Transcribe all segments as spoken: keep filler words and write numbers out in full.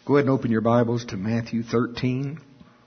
Go ahead and open your Bibles to Matthew thirteen.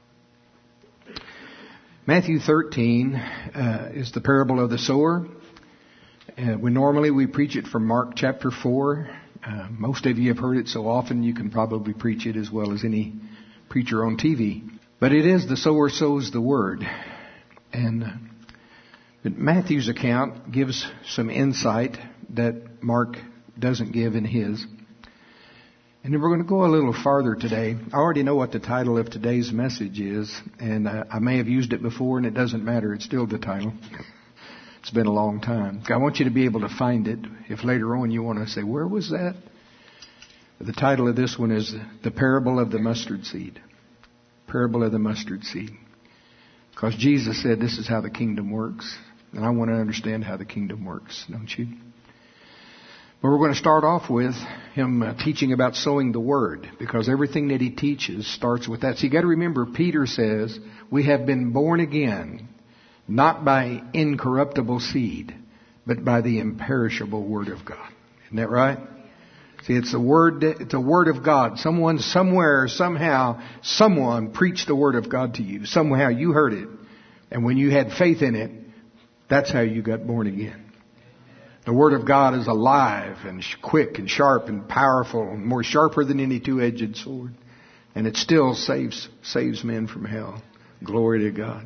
Matthew thirteen uh, is the parable of the sower. Uh, we normally we preach it from Mark chapter four. Uh, most of you have heard it so often you can probably preach it as well as any preacher on T V. But it is the sower sows the word. And uh, Matthew's account gives some insight that Mark doesn't give in his. And then we're going to go a little farther today. I already know what the title of today's message is, and uh, I may have used it before, and it doesn't matter. It's still the title. It's been a long time. I want you to be able to find it. If later on you want to say, where was that? The title of this one is The Parable of the Mustard Seed. Parable of the Mustard Seed. Because Jesus said this is how the kingdom works. And I want to understand how the kingdom works, don't you? But we're going to start off with him uh, teaching about sowing the word, because everything that he teaches starts with that. So you got to remember, Peter says, we have been born again, not by incorruptible seed, but by the imperishable word of God. Isn't that right? See, it's the word, it's a word of God. Someone, somewhere, somehow, someone preached the word of God to you. Somehow you heard it. And when you had faith in it, that's how you got born again. The Word of God is alive and quick and sharp and powerful and more sharper than any two-edged sword. And it still saves saves men from hell. Glory to God.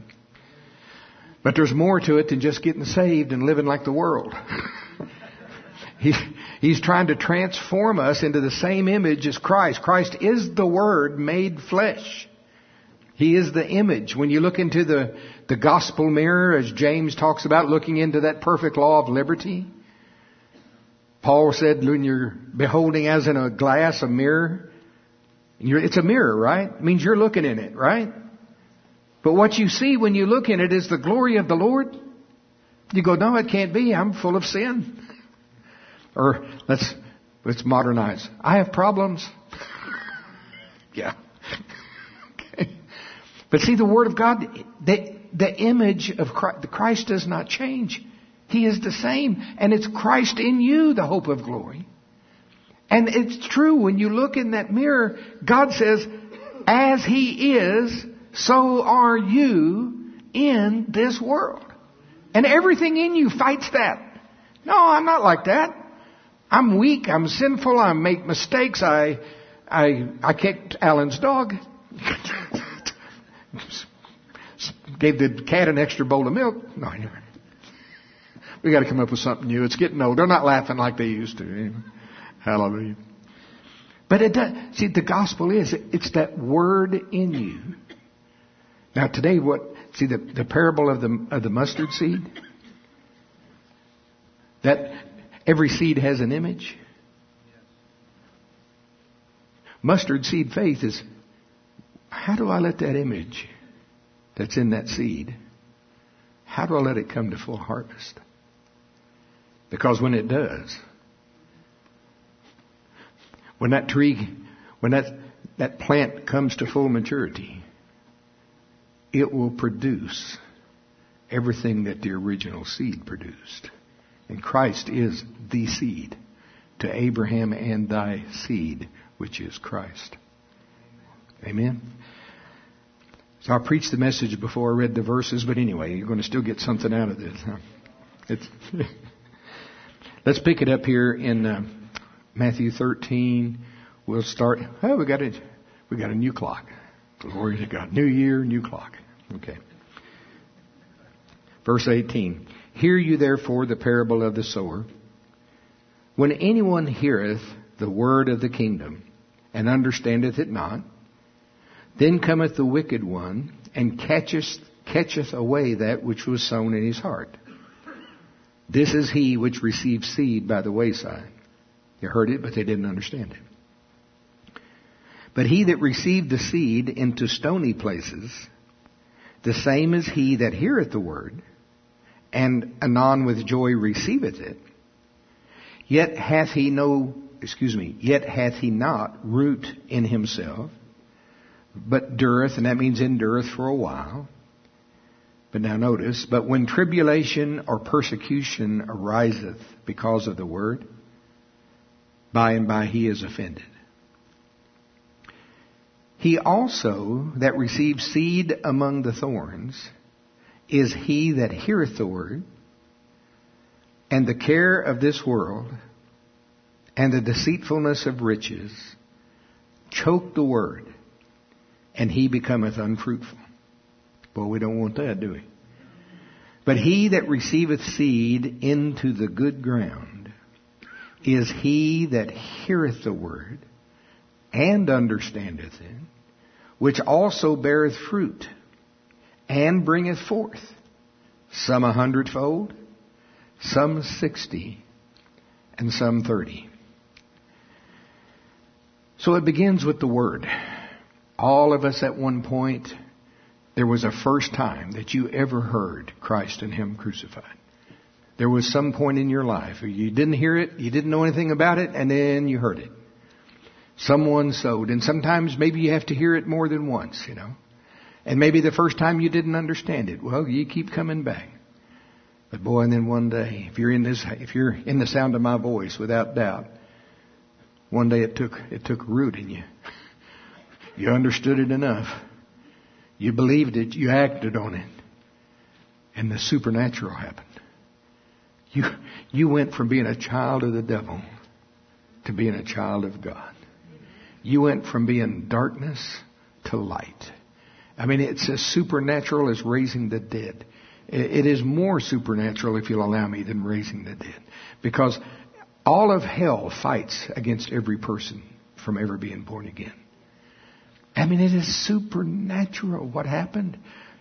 But there's more to it than just getting saved and living like the world. he, he's trying to transform us into the same image as Christ. Christ is the Word made flesh. He is the image. When you look into the, the gospel mirror, as James talks about, looking into that perfect law of liberty, Paul said, when you're beholding as in a glass, a mirror, you're, it's a mirror, right? It means you're looking in it, right? But what you see when you look in it is the glory of the Lord. You go, no, it can't be. I'm full of sin. Or let's let's modernize. I have problems. yeah. okay. But see, the Word of God, the, the image of Christ, Christ does not change. He is the same. And it's Christ in you, the hope of glory. And it's true, when you look in that mirror, God says, as He is, so are you in this world. And everything in you fights that. No, I'm not like that. I'm weak. I'm sinful. I make mistakes. I, I, I kicked Alan's dog. Gave the cat an extra bowl of milk. No, I never. We got to come up with something new. It's getting old. They're not laughing like they used to. Anyway. Hallelujah. But it does. See, the gospel is, it's that word in you. Now today, what, see the, the parable of the, of the mustard seed? That every seed has an image. Mustard seed faith is, how do I let that image that's in that seed, how do I let it come to full harvest? Because when it does, when that tree, when that, that plant comes to full maturity, it will produce everything that the original seed produced. And Christ is the seed to Abraham and thy seed, which is Christ. Amen. So I preached the message before I read the verses, but anyway, you're going to still get something out of this. Huh? It's Let's pick it up here in uh, Matthew thirteen. We'll start. Oh, we got a we got a new clock. Glory to God. New year, new clock. Okay. Verse eighteen. Hear you therefore the parable of the sower. When anyone heareth the word of the kingdom and understandeth it not, then cometh the wicked one and catcheth catcheth away that which was sown in his heart. This is he which received seed by the wayside. They heard it, but they didn't understand it. But he that received the seed into stony places, the same is he that heareth the word, and anon with joy receiveth it. Yet hath he no, excuse me, yet hath he not root in himself, but dureth, and that means endureth for a while. But now notice, but when tribulation or persecution ariseth because of the word, by and by he is offended. He also that receives seed among the thorns is he that heareth the word, and the care of this world and the deceitfulness of riches choke the word, and he becometh unfruitful. Well, we don't want that, do we? But he that receiveth seed into the good ground is he that heareth the word and understandeth it, which also beareth fruit and bringeth forth, some a hundredfold, some sixty, and some thirty. So it begins with the word. All of us at one point, there was a first time that you ever heard Christ and Him crucified. There was some point in your life where you didn't hear it, you didn't know anything about it, and then you heard it. Someone sowed. And sometimes maybe you have to hear it more than once, you know. And maybe the first time you didn't understand it. Well, you keep coming back. But boy, and then one day, if you're in this, if you're in the sound of my voice, without doubt, one day it took, it took root in you. You understood it enough. You believed it. You acted on it. And the supernatural happened. You, you went from being a child of the devil to being a child of God. You went from being darkness to light. I mean, it's as supernatural as raising the dead. It is more supernatural, if you'll allow me, than raising the dead. Because all of hell fights against every person from ever being born again. I mean, it is supernatural what happened.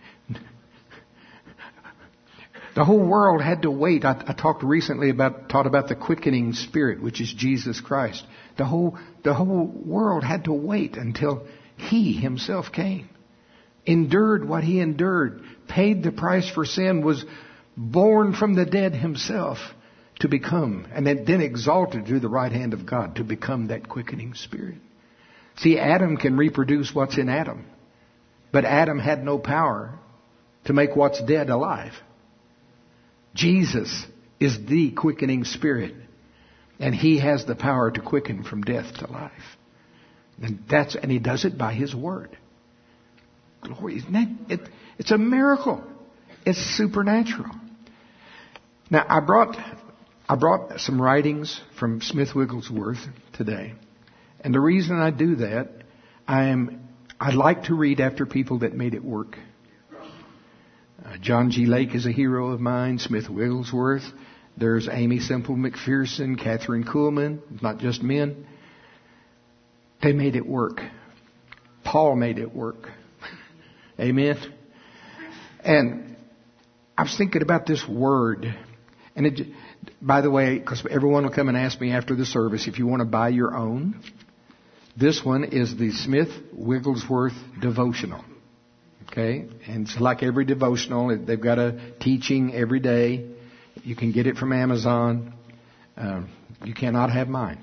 The whole world had to wait. I, I talked recently about, taught about the quickening spirit, which is Jesus Christ. The whole, the whole world had to wait until He Himself came. Endured what He endured, paid the price for sin, was born from the dead Himself to become, and then, then exalted to the right hand of God to become that quickening spirit. See, Adam can reproduce what's in Adam, but Adam had no power to make what's dead alive. Jesus is the quickening spirit, and He has the power to quicken from death to life. And that's, and He does it by His word. Glory, isn't that, it, it's a miracle. It's supernatural. Now, I brought, I brought some writings from Smith Wigglesworth today. And the reason I do that, I am, I like to read after people that made it work. Uh, John G. Lake is a hero of mine, Smith Wigglesworth. There's Amy Semple McPherson, Catherine Kuhlman, not just men. They made it work. Paul made it work. Amen. And I was thinking about this word. And it, by the way, because everyone will come and ask me after the service if you want to buy your own. This one is the Smith Wigglesworth devotional. Okay? And it's like every devotional. They've got a teaching every day. You can get it from Amazon. Um, you cannot have mine.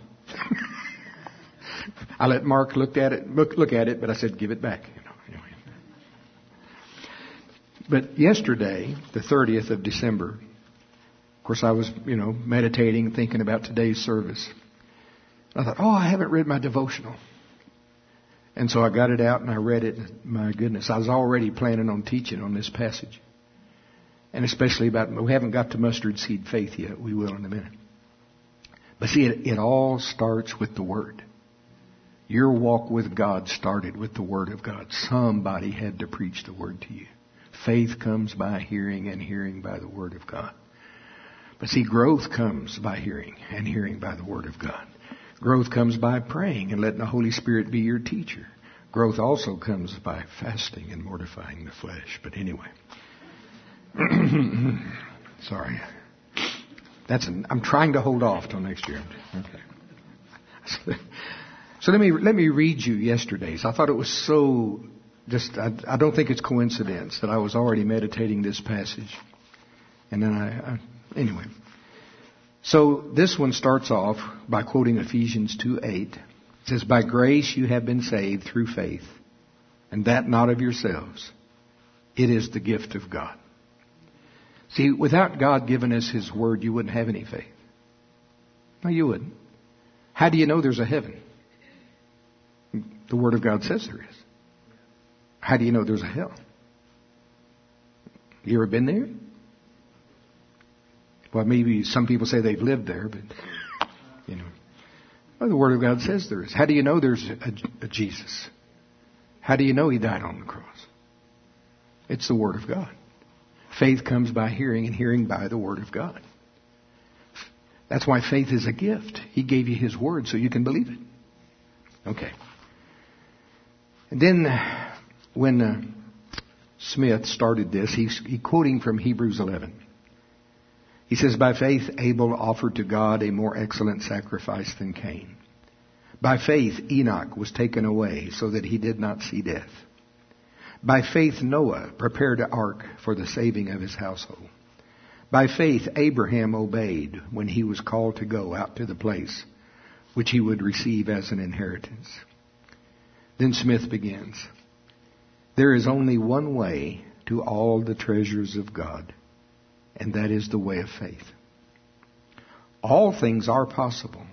I let Mark look at it, look, look at it, but I said, give it back. You know, anyway. But yesterday, the thirtieth of December, of course, I was, you know, meditating, thinking about today's service. I thought, oh, I haven't read my devotional. And so I got it out and I read it. My goodness, I was already planning on teaching on this passage. And especially about, we haven't got to mustard seed faith yet. We will in a minute. But see, it, it all starts with the Word. Your walk with God started with the Word of God. Somebody had to preach the Word to you. Faith comes by hearing, and hearing by the Word of God. But see, growth comes by hearing, and hearing by the Word of God. Growth comes by praying and letting the Holy Spirit be your teacher. Growth also comes by fasting and mortifying the flesh. But anyway. Sorry. That's an, I'm trying to hold off till next year. Okay. So let me let me read you yesterday's. I thought it was so just I, I don't think it's coincidence that I was already meditating this passage. And then I, I anyway. So this one starts off by quoting Ephesians two eight. It says, by grace you have been saved through faith, and that not of yourselves. It is the gift of God. See, without God giving us His Word, you wouldn't have any faith. No, you wouldn't. How do you know there's a heaven? The Word of God says there is. How do you know there's a hell? You ever been there? Well, maybe some people say they've lived there, but, you know. Well, the Word of God says there is. How do you know there's a, a Jesus? How do you know He died on the cross? It's the Word of God. Faith comes by hearing, and hearing by the Word of God. That's why faith is a gift. He gave you His Word so you can believe it. Okay. And then when uh, Smith started this, he's he quoting from Hebrews eleven. He says, by faith Abel offered to God a more excellent sacrifice than Cain. By faith Enoch was taken away so that he did not see death. By faith Noah prepared an ark for the saving of his household. By faith Abraham obeyed when he was called to go out to the place which he would receive as an inheritance. Then Smith begins, there is only one way to all the treasures of God, and that is the way of faith. All things are possible.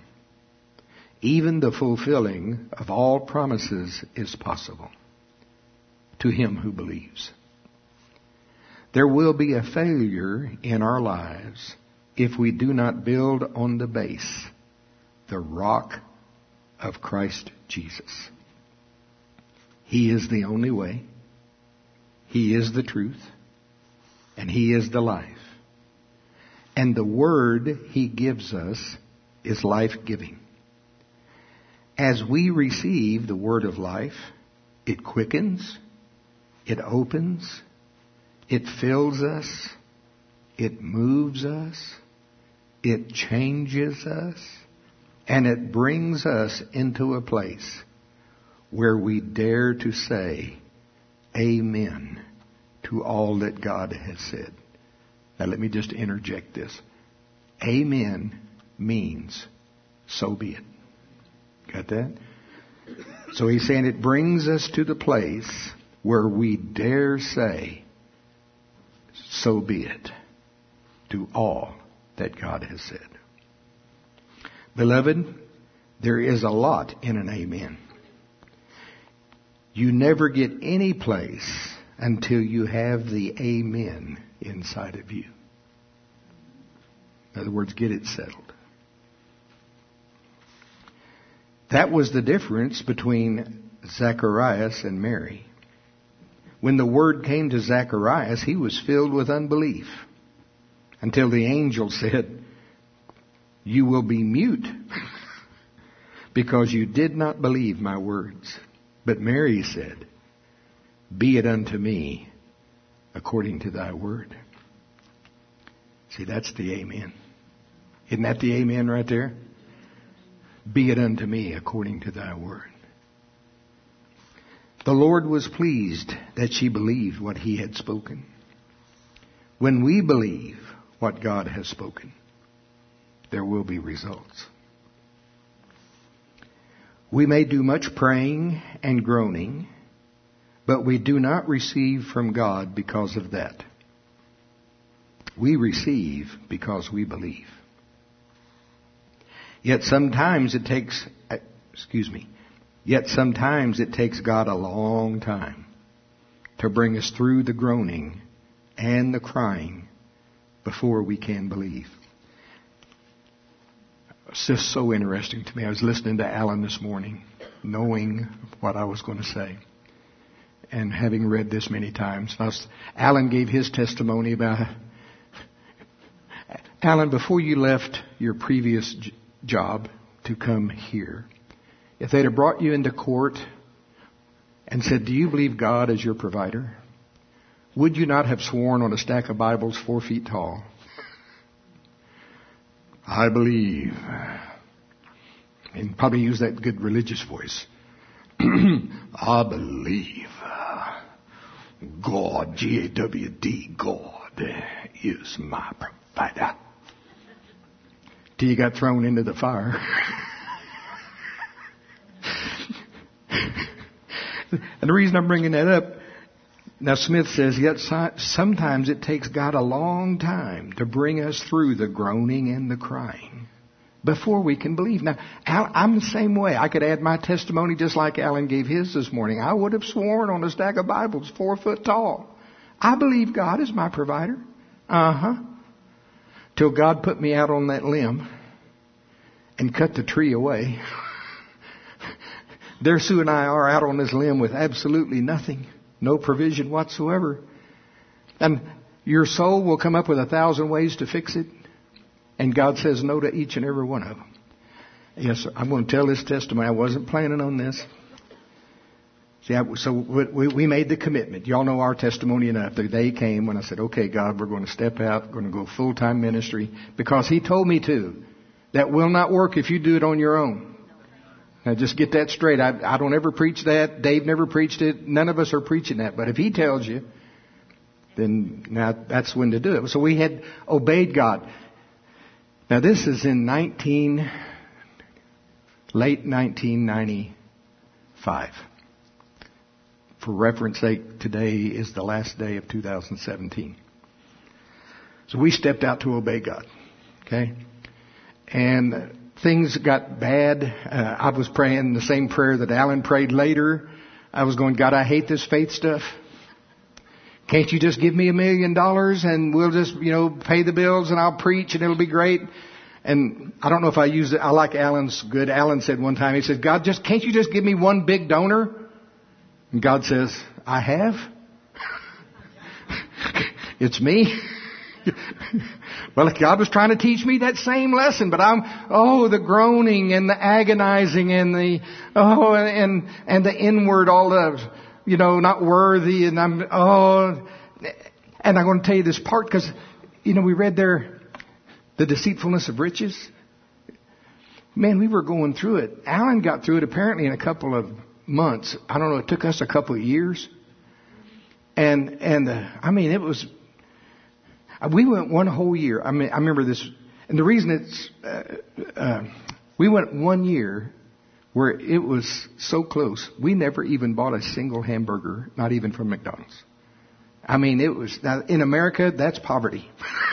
Even the fulfilling of all promises is possible to him who believes. There will be a failure in our lives if we do not build on the base, the rock of Christ Jesus. He is the only way. He is the truth. And He is the life. And the Word He gives us is life-giving. As we receive the Word of life, it quickens, it opens, it fills us, it moves us, it changes us, and it brings us into a place where we dare to say amen to all that God has said. Now let me just interject this. Amen means so be it. Got that? So he's saying it brings us to the place where we dare say, so be it, to all that God has said. Beloved, there is a lot in an amen. You never get any place until you have the amen inside of you. In other words, get it settled. That was the difference between Zacharias and Mary. When the word came to Zacharias, he was filled with unbelief until the angel said, you will be mute because you did not believe my words. But Mary said, be it unto me according to thy word. See, that's the amen. Isn't that the amen right there? Be it unto me according to thy word. The Lord was pleased that she believed what He had spoken. When we believe what God has spoken, there will be results. We may do much praying and groaning, but we do not receive from God because of that. We receive because we believe. Yet sometimes it takes, excuse me, yet sometimes it takes God a long time to bring us through the groaning and the crying before we can believe. It's just so interesting to me. I was listening to Alan this morning, knowing what I was going to say, and having read this many times. Was, Alan gave his testimony about, Alan, before you left your previous j- job to come here, if they'd have brought you into court and said, do you believe God is your provider? Would you not have sworn on a stack of Bibles four feet tall? I believe. And probably use that good religious voice. I believe God, G A W D, God is my provider. Till you got thrown into the fire. And the reason I'm bringing that up, now Smith says, yet sometimes it takes God a long time to bring us through the groaning and the crying before we can believe. Now, Al, I'm the same way. I could add my testimony just like Alan gave his this morning. I would have sworn on a stack of Bibles four foot tall. I believe God is my provider. Uh-huh. Till God put me out on that limb and cut the tree away. There Sue and I are out on this limb with absolutely nothing. No provision whatsoever. And your soul will come up with a thousand ways to fix it. And God says no to each and every one of them. Yes, sir. I'm going to tell this testimony. I wasn't planning on this. See, I, so we, we made the commitment. Y'all know our testimony enough. The day came when I said, okay, God, we're going to step out. We're going to go full-time ministry. Because He told me to. That will not work if you do it on your own. Now, just get that straight. I, I don't ever preach that. Dave never preached it. None of us are preaching that. But if He tells you, then now that's when to do it. So we had obeyed God. Now, this is in nineteen, late nineteen ninety-five. For reference sake, today is the last day of two thousand seventeen. So we stepped out to obey God. Okay? And things got bad. Uh, I was praying the same prayer that Alan prayed later. I was going, God, I hate this faith stuff. Can't you just give me a million dollars and we'll just, you know, pay the bills and I'll preach and it'll be great. And I don't know if I use it. I like Alan's good. Alan said one time, he said, God, just can't you just give me one big donor? And God says, I have. It's me. Well, God was trying to teach me that same lesson, but I'm, oh, the groaning and the agonizing and the, oh, and, and the inward, all the, you know, not worthy. And I'm, oh, and I'm going to tell you this part because, you know, we read there the deceitfulness of riches. Man, we were going through it. Alan got through it apparently in a couple of months. I don't know. It took us a couple of years. And, and, uh, I mean, it was, we went one whole year. I mean, I remember this, and the reason it's, uh, uh, we went one year where it was so close. We never even bought a single hamburger, not even from McDonald's. I mean, it was, now in America, that's poverty.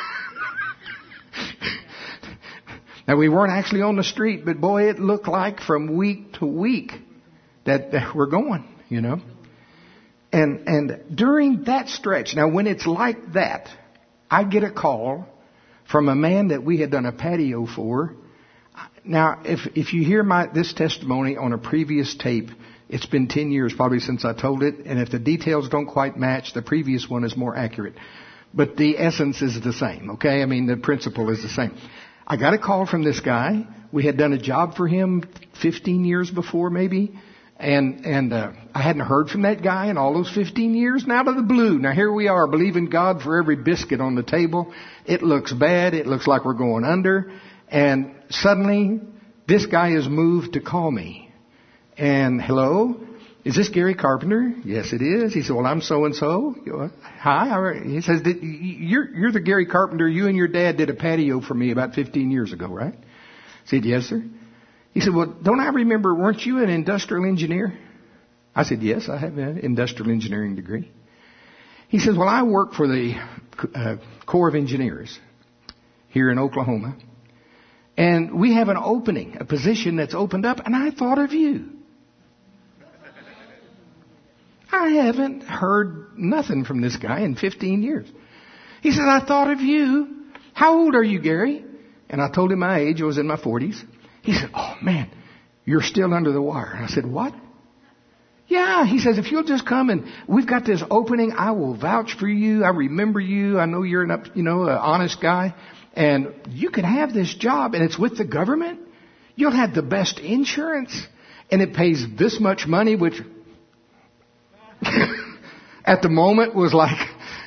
Now, we weren't actually on the street, but boy, it looked like from week to week that, that we're going, you know. And, and during that stretch, now when it's like that, I get a call from a man that we had done a patio for. Now, if if you hear my this testimony on a previous tape, it's been ten years probably since I told it. And if the details don't quite match, the previous one is more accurate. But the essence is the same, okay? I mean, the principle is the same. I got a call from this guy. We had done a job for him fifteen years before maybe. And and uh, I hadn't heard from that guy in all those fifteen years. And out of the blue, now here we are believing God for every biscuit on the table. It looks bad. It looks like we're going under. And suddenly, this guy is moved to call me. And hello, is this Gary Carpenter? Yes, it is. He said, well, I'm so and so. Hi. He says, you're you're the Gary Carpenter. You and your dad did a patio for me about fifteen years ago, right? I said, yes, sir. He said, well, don't I remember, weren't you an industrial engineer? I said, yes, I have an industrial engineering degree. He says, well, I work for the uh, Corps of Engineers here in Oklahoma. And we have an opening, a position that's opened up, and I thought of you. I haven't heard nothing from this guy in fifteen years. He said, I thought of you. How old are you, Gary? And I told him my age. I was in my forties. He said, oh, man, you're still under the wire. And I said, what? Yeah, he says, if you'll just come and we've got this opening, I will vouch for you. I remember you. I know you're an up, you know, an honest guy. And you can have this job, and it's with the government. You'll have the best insurance, and it pays this much money, which at the moment was like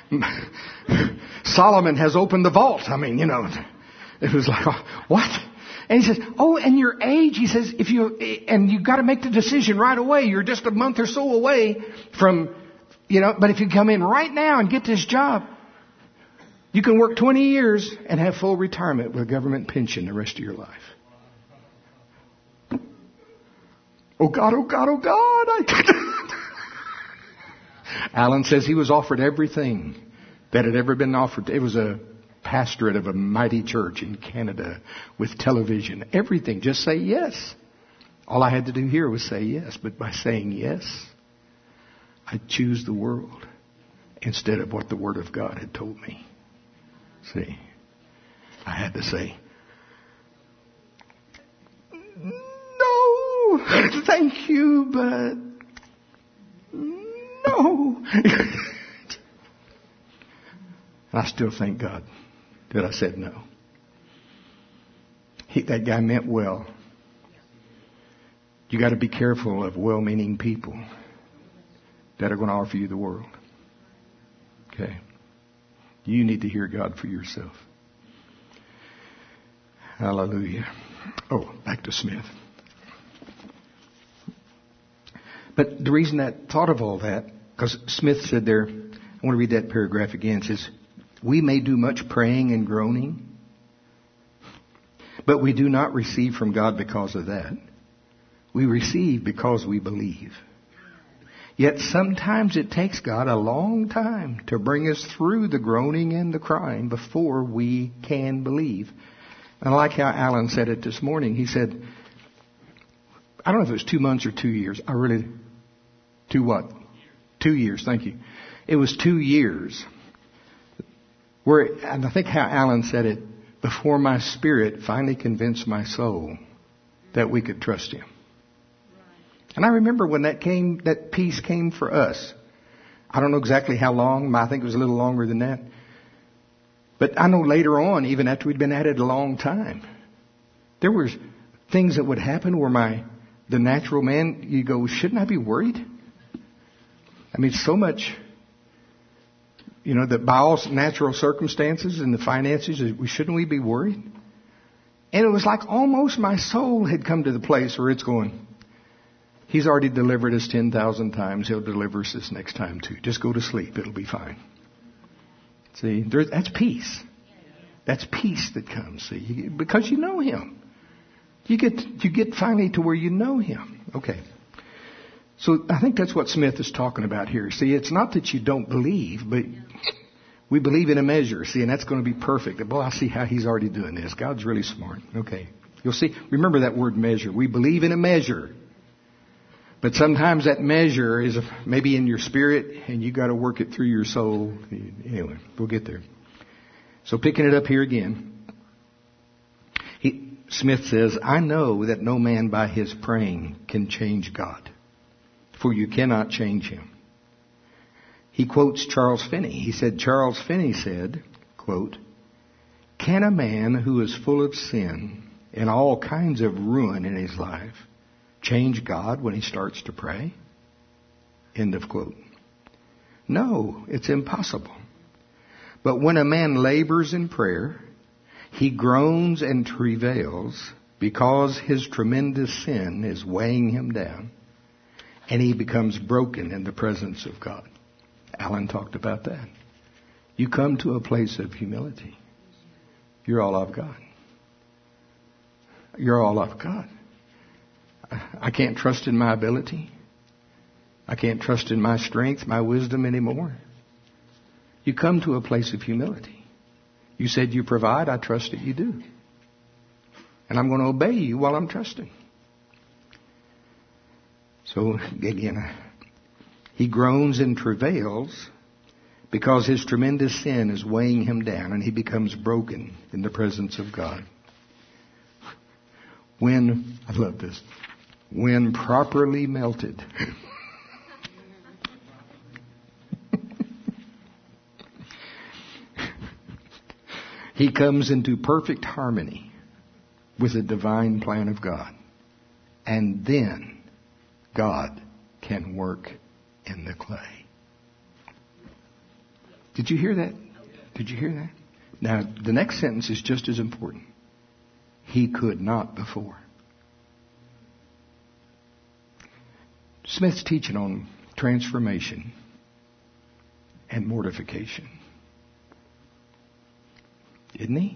Solomon has opened the vault. I mean, you know, it was like, what? And he says, oh, and your age, he says, if you, and you've got to make the decision right away. You're just a month or so away from, you know, but if you come in right now and get this job, you can work twenty years and have full retirement with a government pension the rest of your life. Oh God, oh God, oh God. I Alan says he was offered everything that had ever been offered. It was a pastorate of a mighty church in Canada with television, everything. Just say yes. All I had to do here was say yes. But by saying yes, I choose the world instead of what the Word of God had told me. See, I had to say, no, thank you, but no. I still thank God that I said no. He, that guy meant well. You got to be careful of well-meaning people that are going to offer you the world. Okay. You need to hear God for yourself. Hallelujah. Oh, back to Smith. But the reason I thought of all that, because Smith said there, I want to read that paragraph again. It says, we may do much praying and groaning, but we do not receive from God because of that. We receive because we believe. Yet sometimes it takes God a long time to bring us through the groaning and the crying before we can believe. And I like how Alan said it this morning. He said, I don't know if it was two months or two years. I really, two what? Two years, thank you. It was two years. Where, and I think how Alan said it, before my spirit finally convinced my soul that we could trust Him. And I remember when that came, that peace came for us. I don't know exactly how long. I think it was a little longer than that. But I know later on, even after we'd been at it a long time, there were things that would happen where my, the natural man, you go, shouldn't I be worried? I mean, so much, you know, that by all natural circumstances and the finances, we shouldn't we be worried? And it was like almost my soul had come to the place where it's going, He's already delivered us ten thousand times. He'll deliver us this next time too. Just go to sleep. It'll be fine. See, there, that's peace. That's peace that comes. See, you, because you know Him. You get you get finally to where you know Him. Okay. So I think that's what Smith is talking about here. See, it's not that you don't believe, but we believe in a measure. See, and that's going to be perfect. Well, I see how He's already doing this. God's really smart. Okay. You'll see. Remember that word measure. We believe in a measure. But sometimes that measure is maybe in your spirit, and you got to work it through your soul. Anyway, we'll get there. So picking it up here again, he, Smith says, I know that no man by his praying can change God, for you cannot change Him. He quotes Charles Finney. He said, Charles Finney said, quote, can a man who is full of sin and all kinds of ruin in his life change God when he starts to pray? End of quote. No, it's impossible. But when a man labors in prayer, he groans and travails because his tremendous sin is weighing him down, and he becomes broken in the presence of God. Alan talked about that. You come to a place of humility. You're all I've got. You're all I've got. I can't trust in my ability. I can't trust in my strength, my wisdom anymore. You come to a place of humility. You said you provide, I trust that you do. And I'm going to obey you while I'm trusting. So again, he groans and travails because his tremendous sin is weighing him down, and he becomes broken in the presence of God. When, I love this, when properly melted. He comes into perfect harmony with the divine plan of God. And then God can work in the clay. Did you hear that? Did you hear that? Now, the next sentence is just as important. He could not before. Smith's teaching on transformation and mortification. Isn't he?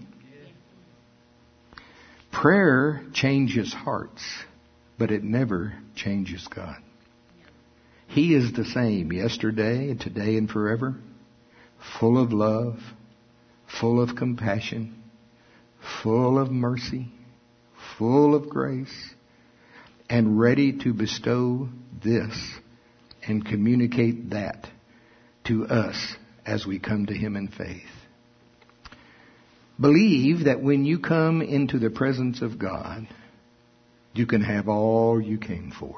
Prayer changes hearts, but it never changes God. He is the same yesterday and today and forever, full of love, full of compassion, full of mercy, full of grace, and ready to bestow this and communicate that to us as we come to Him in faith. Believe that when you come into the presence of God, you can have all you came for.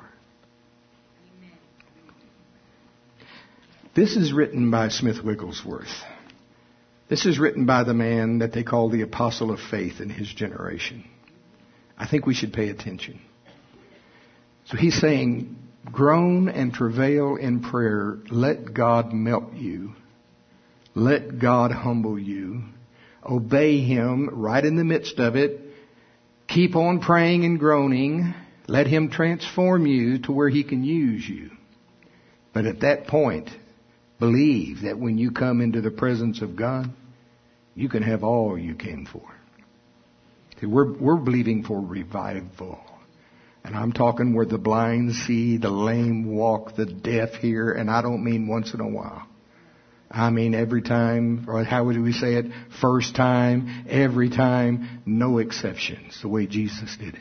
This is written by Smith Wigglesworth. This is written by the man that they call the apostle of faith in his generation. I think we should pay attention. So he's saying, groan and travail in prayer. Let God melt you. Let God humble you. Obey Him right in the midst of it. Keep on praying and groaning. Let Him transform you to where He can use you. But at that point, believe that when you come into the presence of God, you can have all you came for. See, we're, we're believing for revival. And I'm talking where the blind see, the lame walk, the deaf hear, and I don't mean once in a while. I mean every time, or how would we say it? First time, every time, no exceptions, the way Jesus did it.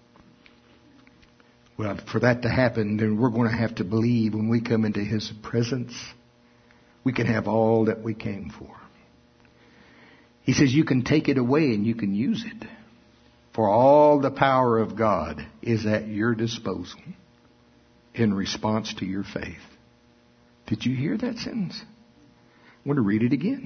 Well, for that to happen, then we're going to have to believe when we come into His presence, we can have all that we came for. He says you can take it away and you can use it. For all the power of God is at your disposal in response to your faith. Did you hear that sentence? I want to read it again.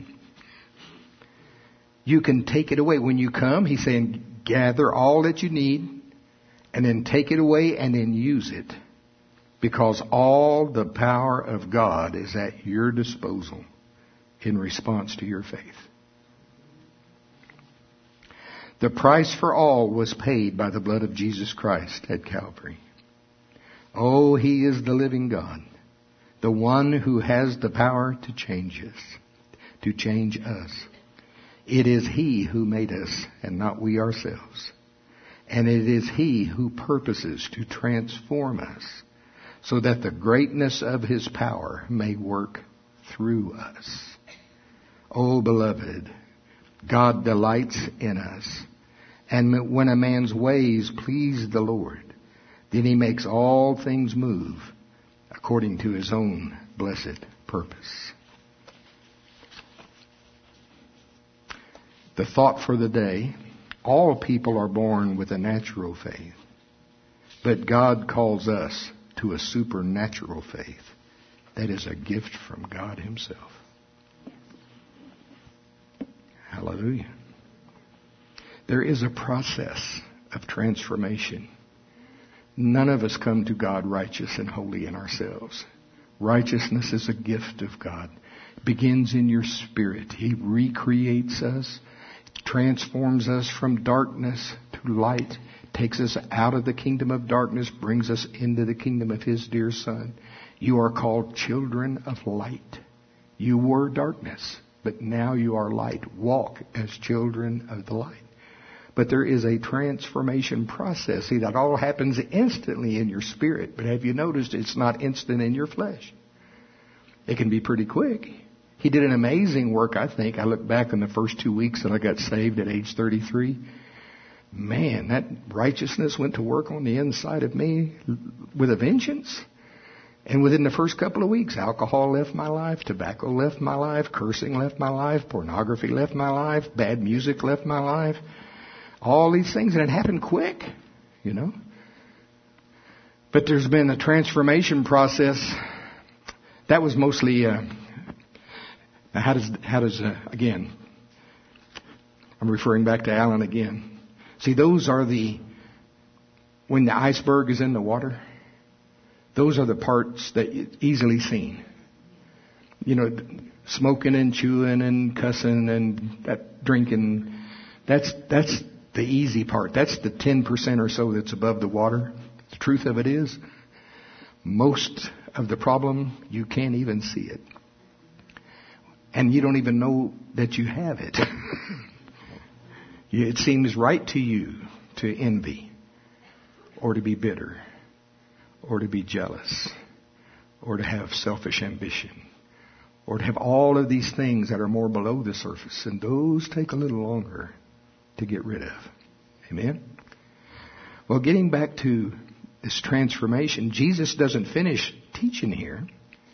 You can take it away. When you come, He's saying, gather all that you need and then take it away and then use it. Because all the power of God is at your disposal in response to your faith. The price for all was paid by the blood of Jesus Christ at Calvary. Oh, He is the living God, the one who has the power to change us, to change us. It is He who made us and not we ourselves. And it is He who purposes to transform us so that the greatness of His power may work through us. Oh, beloved, God delights in us. And when a man's ways please the Lord, then He makes all things move according to His own blessed purpose. The thought for the day: all people are born with a natural faith, but God calls us to a supernatural faith that is a gift from God Himself. Hallelujah. There is a process of transformation. None of us come to God righteous and holy in ourselves. Righteousness is a gift of God. It begins in your spirit. He recreates us, transforms us from darkness to light, takes us out of the kingdom of darkness, brings us into the kingdom of His dear Son. You are called children of light. You were darkness, but now you are light. Walk as children of the light. But there is a transformation process. See, that all happens instantly in your spirit. But have you noticed it's not instant in your flesh? It can be pretty quick. He did an amazing work, I think. I look back on the first two weeks that I got saved at age thirty-three. Man, that righteousness went to work on the inside of me with a vengeance. And within the first couple of weeks, alcohol left my life, tobacco left my life, cursing left my life, pornography left my life, bad music left my life. All these things, and it happened quick, you know. But there's been a transformation process. That was mostly, uh, how does, how does, uh, again, I'm referring back to Alan again. See, those are the, when the iceberg is in the water, those are the parts that easily seen. You know, smoking and chewing and cussing and that drinking, that's, that's the easy part. That's the ten percent or so that's above the water. The truth of it is, most of the problem, you can't even see it. And you don't even know that you have it. It seems right to you to envy, or to be bitter, or to be jealous, or to have selfish ambition, or to have all of these things that are more below the surface. And those take a little longer to get rid of. Amen? Well, getting back to this transformation, Jesus doesn't finish teaching here.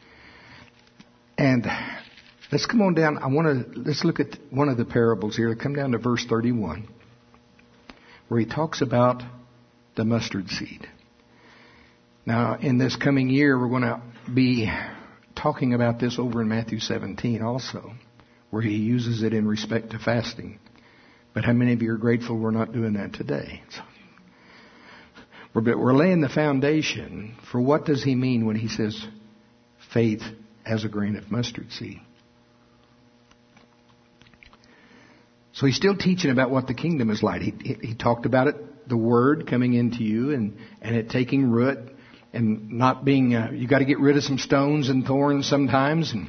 And let's come on down. I want to, let's look at one of the parables here. Come down to verse thirty-one, where he talks about the mustard seed. Now, in this coming year, we're going to be talking about this over in Matthew seventeen also, where he uses it in respect to fasting. But how many of you are grateful we're not doing that today? So, we're, we're laying the foundation for what does he mean when he says faith as a grain of mustard seed. So he's still teaching about what the kingdom is like. He, he, he talked about it, the word coming into you and, and it taking root and not being, uh, you got to get rid of some stones and thorns sometimes. And,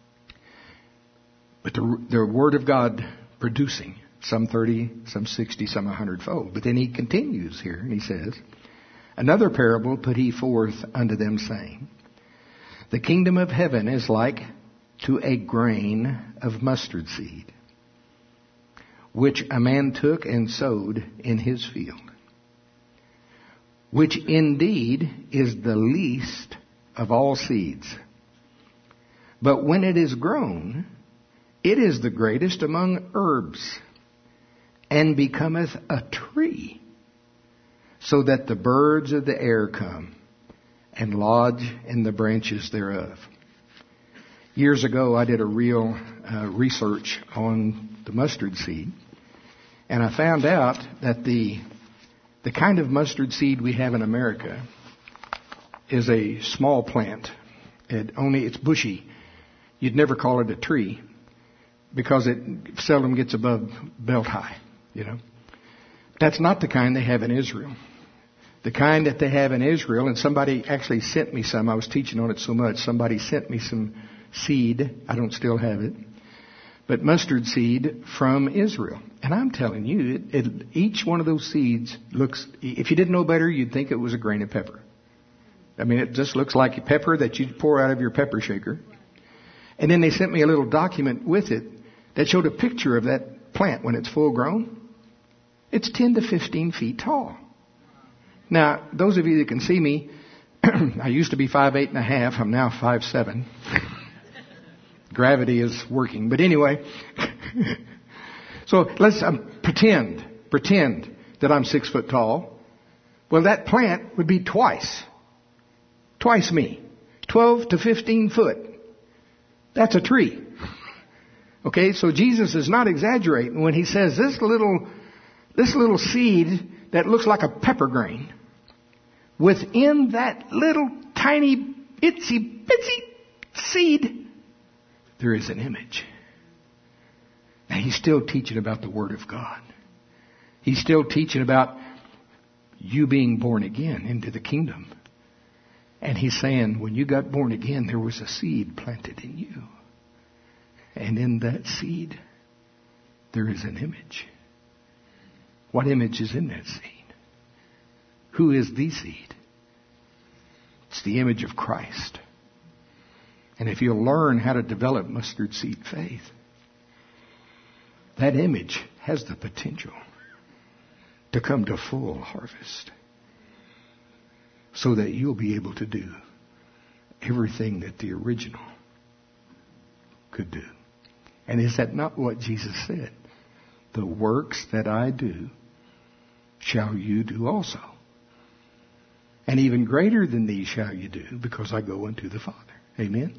but the, the word of God producing, some thirty, some sixty, some a hundredfold. But then he continues here and he says, another parable put he forth unto them, saying, the kingdom of heaven is like to a grain of mustard seed, which a man took and sowed in his field, which indeed is the least of all seeds. But when it is grown, it is the greatest among herbs, and becometh a tree, so that the birds of the air come and lodge in the branches thereof. Years ago, I did a real uh, research on the mustard seed, and I found out that the the kind of mustard seed we have in America is a small plant. It only it's bushy. You'd never call it a tree because it seldom gets above belt high, you know. That's not the kind they have in Israel. The kind that they have in Israel, and somebody actually sent me some. I was teaching on it so much. Somebody sent me some seed. I don't still have it. But mustard seed from Israel. And I'm telling you, it, it, each one of those seeds looks, if you didn't know better, you'd think it was a grain of pepper. I mean, it just looks like a pepper that you'd pour out of your pepper shaker. And then they sent me a little document with it that showed a picture of that plant when it's full grown. It's ten to fifteen feet tall. Now, those of you that can see me, I used to be five eight and a half. I'm now five seven. Gravity is working. But anyway, so let's um, pretend, pretend that I'm six foot tall. Well, that plant would be twice, twice me, twelve to fifteen foot. That's a tree. Okay, so Jesus is not exaggerating when he says this little, this little seed that looks like a pepper grain, within that little tiny itsy bitsy seed, there is an image. Now he's still teaching about the Word of God. He's still teaching about you being born again into the kingdom. And he's saying, when you got born again, there was a seed planted in you. And in that seed, there is an image. What image is in that seed? Who is the seed? It's the image of Christ. And if you'll learn how to develop mustard seed faith, that image has the potential to come to full harvest so that you'll be able to do everything that the original could do. And is that not what Jesus said? The works that I do shall you do also. And even greater than these shall you do, because I go unto the Father. Amen?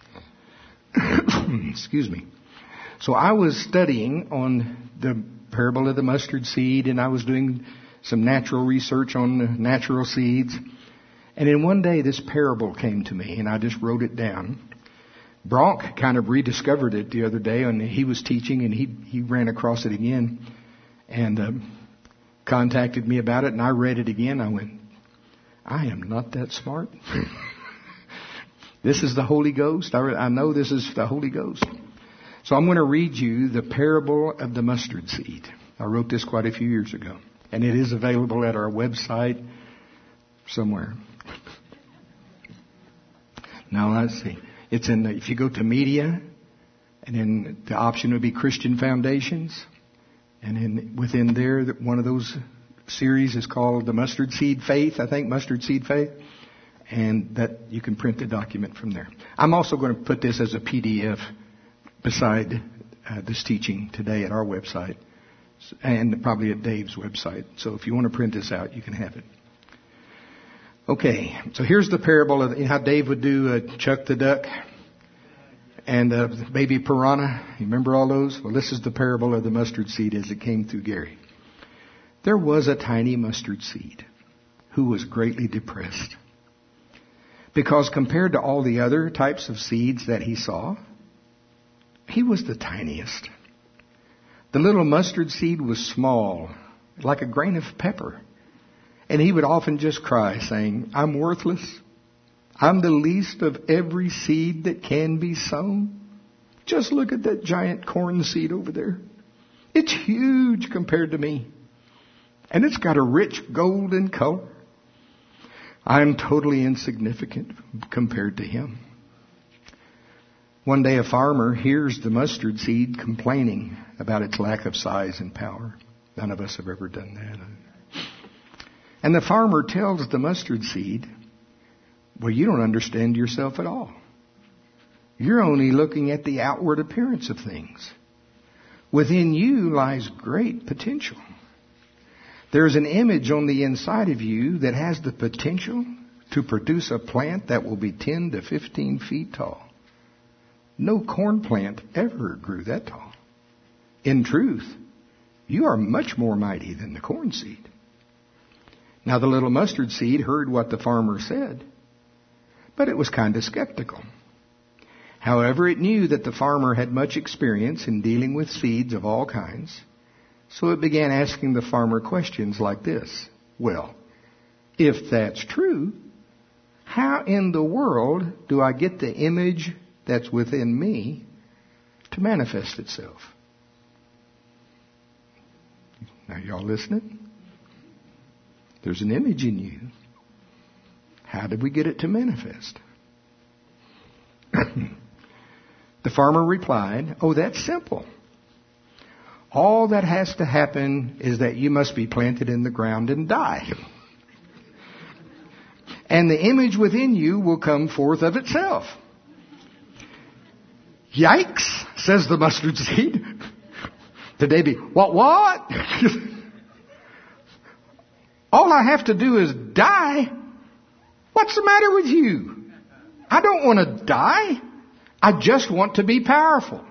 Excuse me. So I was studying on the parable of the mustard seed, and I was doing some natural research on the natural seeds. And then one day this parable came to me, and I just wrote it down. Bronk kind of rediscovered it the other day, and he was teaching, and he he ran across it again, and um, contacted me about it, and I read it again. I went, I am not that smart. This is the Holy Ghost. I, I know this is the Holy Ghost. So I'm going to read you the parable of the mustard seed. I wrote this quite a few years ago, and it is available at our website somewhere. Now let's see. It's in the, if you go to media, and then the option would be Christian Foundations, and then within there, one of those series is called the Mustard Seed Faith. I think Mustard Seed Faith, and that you can print the document from there. I'm also going to put this as a P D F beside uh, this teaching today at our website, and probably at Dave's website. So if you want to print this out, you can have it. Okay, so here's the parable of, you know how Dave would do uh, Chuck the Duck and uh, Baby Piranha. You remember all those? Well, this is the parable of the mustard seed as it came through Gary. There was a tiny mustard seed who was greatly depressed because compared to all the other types of seeds that he saw, he was the tiniest. The little mustard seed was small, like a grain of pepper. And he would often just cry, saying, I'm worthless. I'm the least of every seed that can be sown. Just look at that giant corn seed over there. It's huge compared to me. And it's got a rich golden color. I'm totally insignificant compared to him. One day a farmer hears the mustard seed complaining about its lack of size and power. None of us have ever done that. And the farmer tells the mustard seed, well, you don't understand yourself at all. You're only looking at the outward appearance of things. Within you lies great potential. There's an image on the inside of you that has the potential to produce a plant that will be ten to fifteen feet tall. No corn plant ever grew that tall. In truth, you are much more mighty than the corn seed. Now the little mustard seed heard what the farmer said, but it was kind of skeptical. However, it knew that the farmer had much experience in dealing with seeds of all kinds, so it began asking the farmer questions like this. Well, if that's true, how in the world do I get the image that's within me to manifest itself? Now, y'all listening? There's an image in you. How did we get it to manifest? The farmer replied, oh, that's simple. All that has to happen is that you must be planted in the ground and die. And the image within you will come forth of itself. Yikes, says the mustard seed. The baby, what, what? All I have to do is die? What's the matter with you? I don't want to die. I just want to be powerful.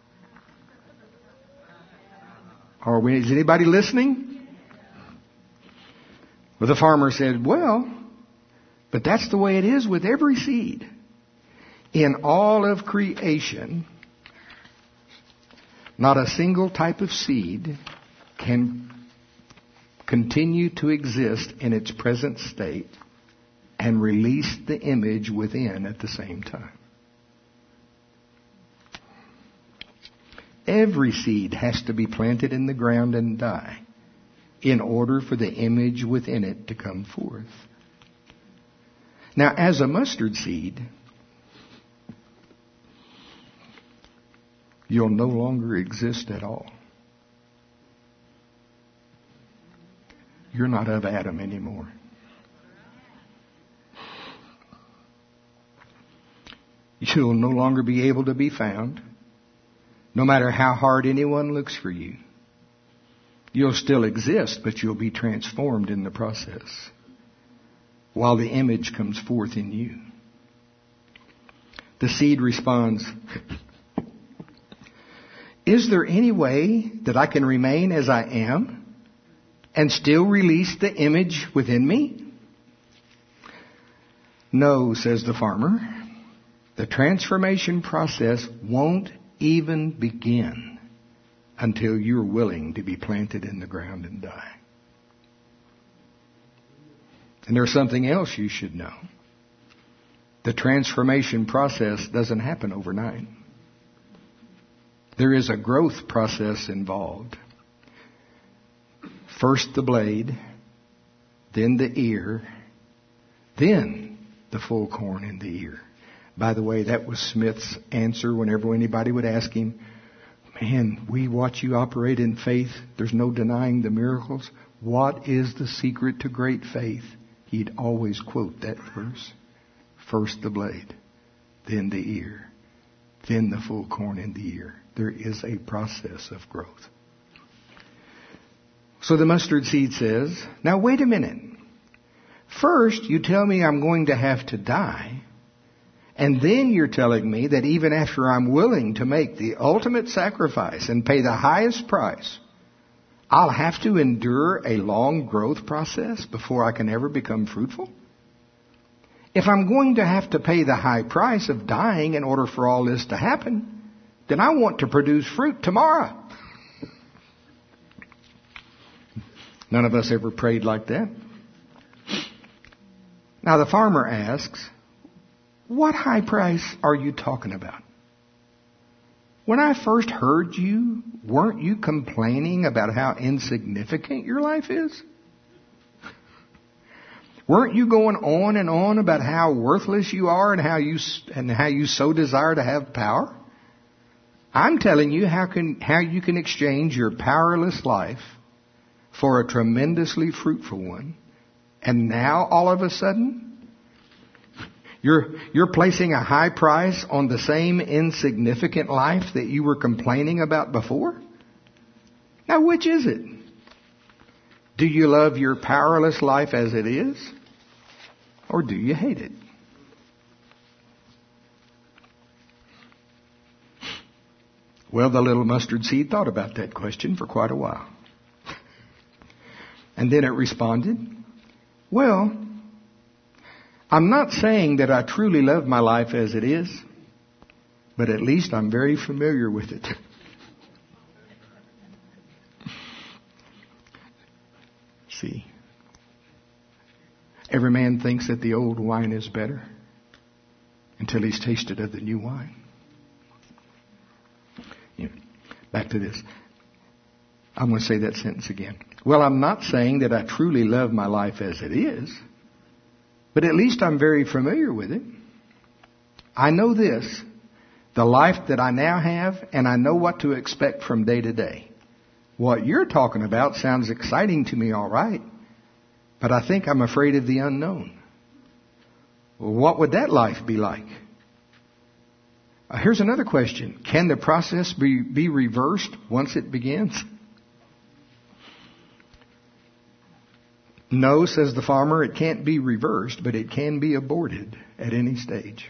Are we, is anybody listening? Well, the farmer said, well, but that's the way it is with every seed. In all of creation, not a single type of seed can continue to exist in its present state and release the image within at the same time. Every seed has to be planted in the ground and die in order for the image within it to come forth. Now, as a mustard seed, you'll no longer exist at all. You're not of Adam anymore. You'll no longer be able to be found, no matter how hard anyone looks for you. You'll still exist, but you'll be transformed in the process while the image comes forth in you. The seed responds, is there any way that I can remain as I am and still release the image within me? No, says the farmer. The transformation process won't even begin until you're willing to be planted in the ground and die. And there's something else you should know. The transformation process doesn't happen overnight. There is a growth process involved. First the blade, then the ear, then the full corn in the ear. By the way, that was Smith's answer whenever anybody would ask him, man, we watch you operate in faith. There's no denying the miracles. What is the secret to great faith? He'd always quote that verse. First the blade, then the ear, then the full corn in the ear. There is a process of growth. So the mustard seed says, now wait a minute. First, you tell me I'm going to have to die. And then you're telling me that even after I'm willing to make the ultimate sacrifice and pay the highest price, I'll have to endure a long growth process before I can ever become fruitful? If I'm going to have to pay the high price of dying in order for all this to happen, then I want to produce fruit tomorrow. None of us ever prayed like that. Now the farmer asks, what high price are you talking about? When I first heard you, weren't you complaining about how insignificant your life is? Weren't you going on and on about how worthless you are and how you and how you so desire to have power? I'm telling you how can how you can exchange your powerless life for a tremendously fruitful one. And now all of a sudden, you're you're placing a high price on the same insignificant life that you were complaining about before? Now which is it? Do you love your powerless life as it is? Or do you hate it? Well, the little mustard seed thought about that question for quite a while. And then it responded, well, I'm not saying that I truly love my life as it is, but at least I'm very familiar with it. See, every man thinks that the old wine is better until he's tasted of the new wine. Yeah. Back to this. I'm going to say that sentence again. Well, I'm not saying that I truly love my life as it is, but at least I'm very familiar with it. I know this, the life that I now have, and I know what to expect from day to day. What you're talking about sounds exciting to me, all right, but I think I'm afraid of the unknown. Well, what would that life be like? Uh, here's another question. Can the process be, be reversed once it begins? No, says the farmer, it can't be reversed, but it can be aborted at any stage.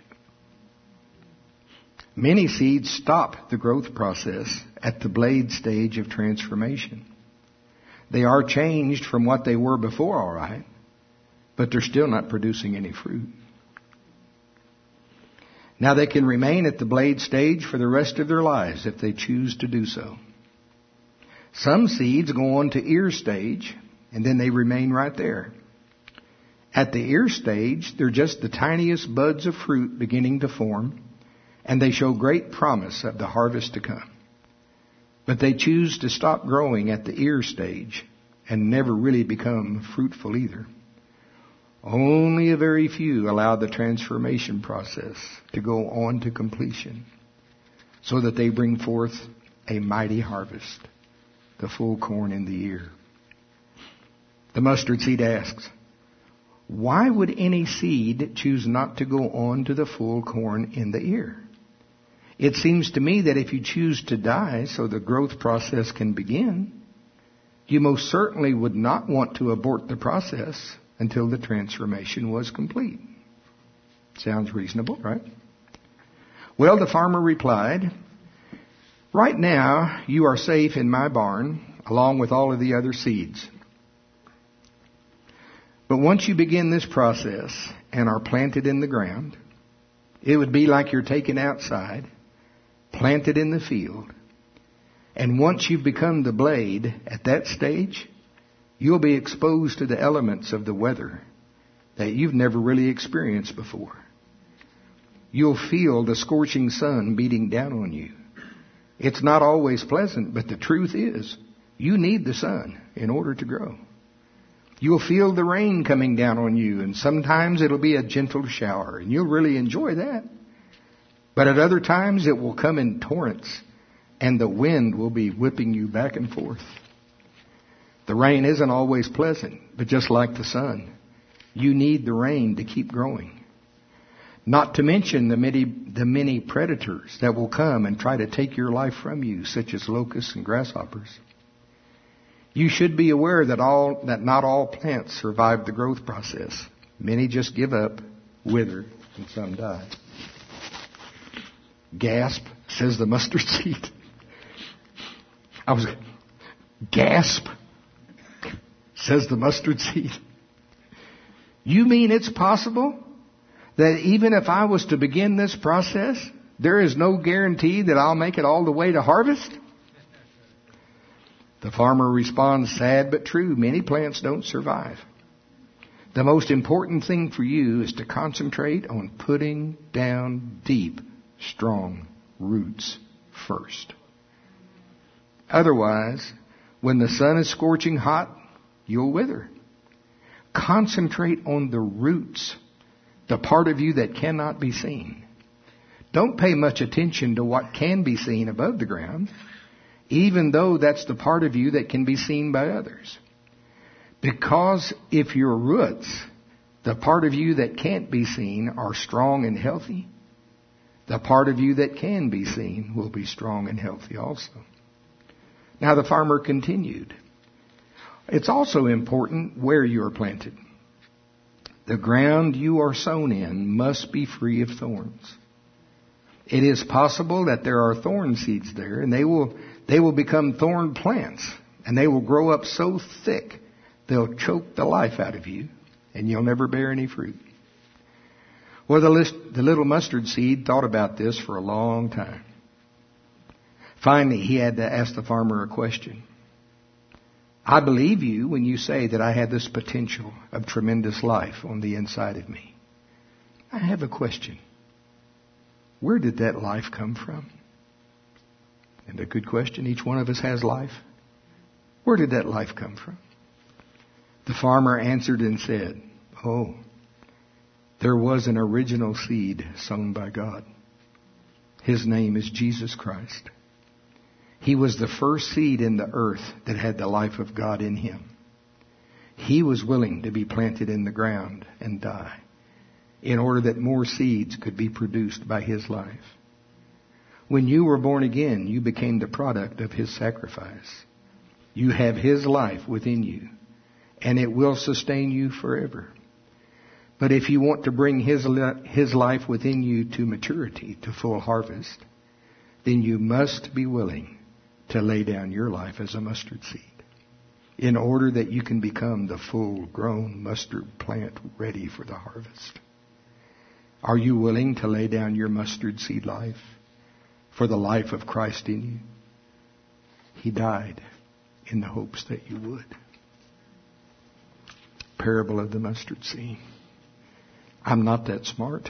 Many seeds stop the growth process at the blade stage of transformation. They are changed from what they were before, all right, but they're still not producing any fruit. Now they can remain at the blade stage for the rest of their lives if they choose to do so. Some seeds go on to ear stage, and then they remain right there. At the ear stage, they're just the tiniest buds of fruit beginning to form, and they show great promise of the harvest to come. But they choose to stop growing at the ear stage and never really become fruitful either. Only a very few allow the transformation process to go on to completion so that they bring forth a mighty harvest, the full corn in the ear. The mustard seed asks, why would any seed choose not to go on to the full corn in the ear? It seems to me that if you choose to die so the growth process can begin, you most certainly would not want to abort the process until the transformation was complete. Sounds reasonable, right? Well, the farmer replied, right now you are safe in my barn along with all of the other seeds. But once you begin this process and are planted in the ground, it would be like you're taken outside, planted in the field, and once you've become the blade at that stage, you'll be exposed to the elements of the weather that you've never really experienced before. You'll feel the scorching sun beating down on you. It's not always pleasant, but the truth is, you need the sun in order to grow. You'll feel the rain coming down on you, and sometimes it'll be a gentle shower, and you'll really enjoy that. But at other times it will come in torrents, and the wind will be whipping you back and forth. The rain isn't always pleasant, but just like the sun, you need the rain to keep growing. Not to mention the many, the many predators that will come and try to take your life from you, such as locusts and grasshoppers. You should be aware that all, that not all plants survive the growth process. Many just give up, wither, and some die. Gasp, says the mustard seed. I was, gasp, says the mustard seed. You mean it's possible that even if I was to begin this process, there is no guarantee that I'll make it all the way to harvest? The farmer responds, sad but true, many plants don't survive. The most important thing for you is to concentrate on putting down deep, strong roots first. Otherwise, when the sun is scorching hot, you'll wither. Concentrate on the roots, the part of you that cannot be seen. Don't pay much attention to what can be seen above the ground, even though that's the part of you that can be seen by others. Because if your roots, the part of you that can't be seen, are strong and healthy, the part of you that can be seen will be strong and healthy also. Now the farmer continued. It's also important where you are planted. The ground you are sown in must be free of thorns. It is possible that there are thorn seeds there, and they will they will become thorn plants, and they will grow up so thick they'll choke the life out of you, and you'll never bear any fruit. Well, the, list, the little mustard seed thought about this for a long time. Finally, he had to ask the farmer a question. I believe you when you say that I had this potential of tremendous life on the inside of me. I have a question. Where did that life come from? And a good question. Each one of us has life. Where did that life come from? The farmer answered and said, oh, there was an original seed sown by God. His name is Jesus Christ. He was the first seed in the earth that had the life of God in him. He was willing to be planted in the ground and die in order that more seeds could be produced by his life. When you were born again, you became the product of his sacrifice. You have his life within you, and it will sustain you forever. But if you want to bring his, his life within you to maturity, to full harvest, then you must be willing to lay down your life as a mustard seed in order that you can become the full-grown mustard plant ready for the harvest. Are you willing to lay down your mustard seed life for the life of Christ in you? He died in the hopes that you would. Parable of the mustard seed. I'm not that smart.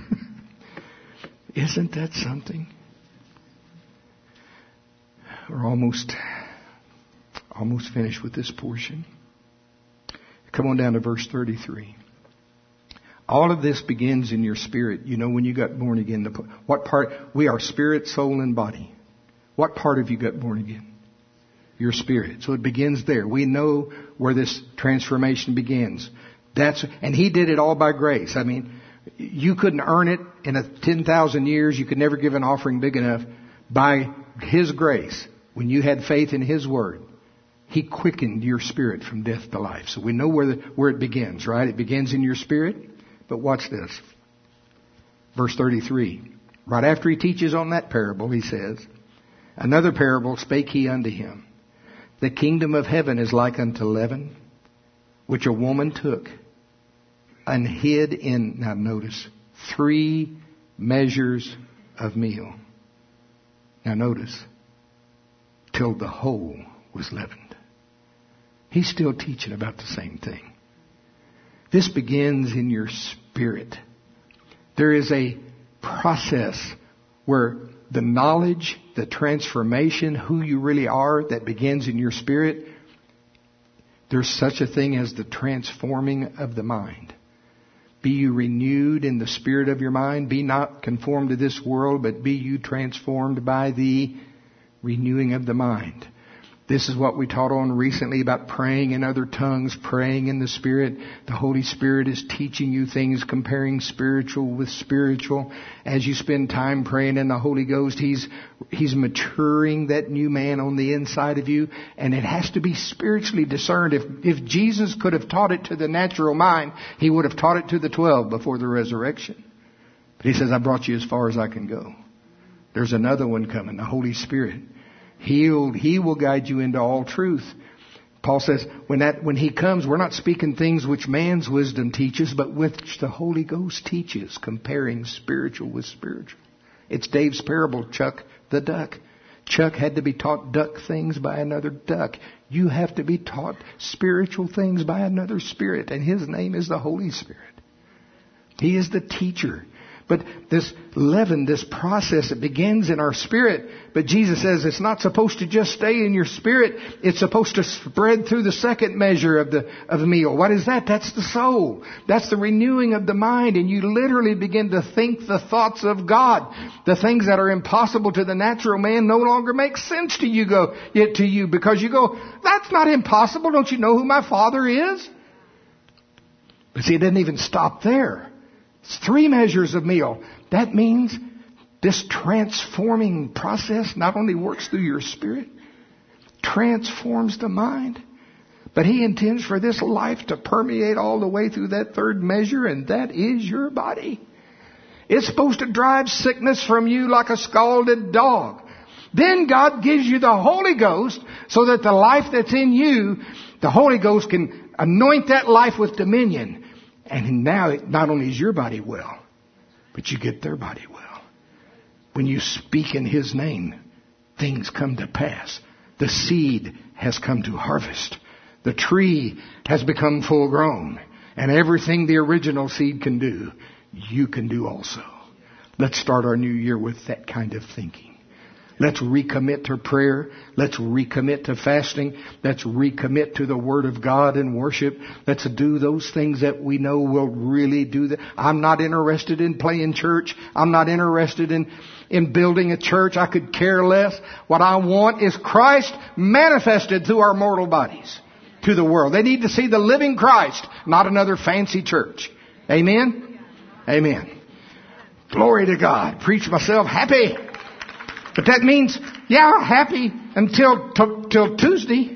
Isn't that something? We're almost, almost finished with this portion. Come on down to verse thirty-three. All of this begins in your spirit. You know, when you got born again, the, what part? We are spirit, soul, and body. What part of you got born again? Your spirit. So it begins there. We know where this transformation begins. That's, and he did it all by grace. I mean, you couldn't earn it in a ten thousand years. You could never give an offering big enough. By his grace, when you had faith in his word, he quickened your spirit from death to life. So we know where the, where it begins, right? It begins in your spirit. But watch this. Verse thirty-three. Right after he teaches on that parable, he says, another parable spake he unto him. The kingdom of heaven is like unto leaven, which a woman took and hid in, now notice, three measures of meal. Now notice, till the whole was leavened. He's still teaching about the same thing. This begins in your spirit. There is a process where the knowledge, the transformation, who you really are, that begins in your spirit. There's such a thing as the transforming of the mind. Be you renewed in the spirit of your mind. Be not conformed to this world, but be you transformed by the renewing of the mind. This is what we taught on recently about praying in other tongues, praying in the Spirit. The Holy Spirit is teaching you things, comparing spiritual with spiritual. As you spend time praying in the Holy Ghost, He's, He's maturing that new man on the inside of you. And it has to be spiritually discerned. If, if Jesus could have taught it to the natural mind, He would have taught it to the twelve before the resurrection. But He says, I brought you as far as I can go. There's another one coming, the Holy Spirit. He'll, he will guide you into all truth. Paul says, when that, when He comes, we're not speaking things which man's wisdom teaches, but which the Holy Ghost teaches, comparing spiritual with spiritual. It's Dave's parable, Chuck the duck. Chuck had to be taught duck things by another duck. You have to be taught spiritual things by another spirit, and His name is the Holy Spirit. He is the teacher. But this leaven, this process, it begins in our spirit. But Jesus says it's not supposed to just stay in your spirit. It's supposed to spread through the second measure of the of the meal. What is that? That's the soul. That's the renewing of the mind. And you literally begin to think the thoughts of God. The things that are impossible to the natural man no longer make sense to you, go, to you because you go, that's not impossible. Don't you know who my Father is? But see, it didn't even stop there. It's three measures of meal. That means this transforming process not only works through your spirit, transforms the mind, but He intends for this life to permeate all the way through that third measure, and that is your body. It's supposed to drive sickness from you like a scalded dog. Then God gives you the Holy Ghost so that the life that's in you, the Holy Ghost can anoint that life with dominion. And now it not only is your body well, but you get their body well. When you speak in His name, things come to pass. The seed has come to harvest. The tree has become full grown. And everything the original seed can do, you can do also. Let's start our new year with that kind of thinking. Let's recommit to prayer. Let's recommit to fasting. Let's recommit to the Word of God and worship. Let's do those things that we know will really do that. I'm not interested in playing church. I'm not interested in, in building a church. I could care less. What I want is Christ manifested through our mortal bodies to the world. They need to see the living Christ, not another fancy church. Amen? Amen. Glory to God. Preach myself happy. But that means, yeah, happy until t- till Tuesday.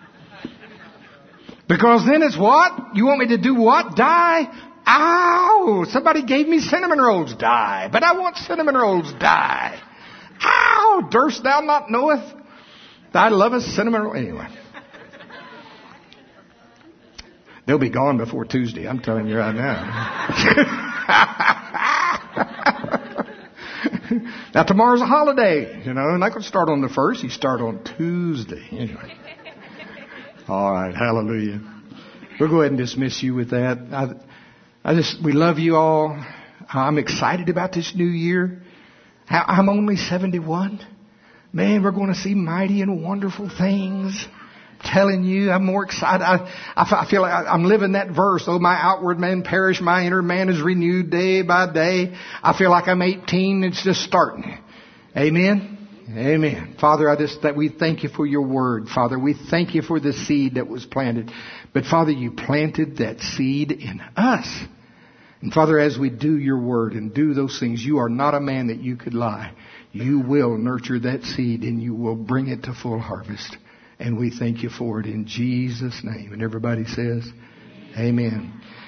Because then it's what? You want me to do what? Die? Ow! Somebody gave me cinnamon rolls. Die. But I want cinnamon rolls. Die. Ow! Durst thou not knoweth? Thy lovest cinnamon roll. Anyway. They'll be gone before Tuesday. I'm telling you right now. Now tomorrow's a holiday, you know, and I could start on the first. You start on Tuesday. Anyway. All right, hallelujah. We'll go ahead and dismiss you with that. I, I just, we love you all. I'm excited about this new year. I'm only seventy-one. Man, we're going to see mighty and wonderful things. Telling you, I'm more excited. I, I feel like I'm living that verse. Oh, my outward man perish, my inner man is renewed day by day. I feel like I'm eighteen. It's just starting. Amen. Amen. Father, I just that we thank you for your word. Father, we thank you for the seed that was planted. But Father, you planted that seed in us. And Father, as we do your word and do those things, you are not a man that you could lie. You will nurture that seed and you will bring it to full harvest. And we thank you for it in Jesus' name. And everybody says, amen.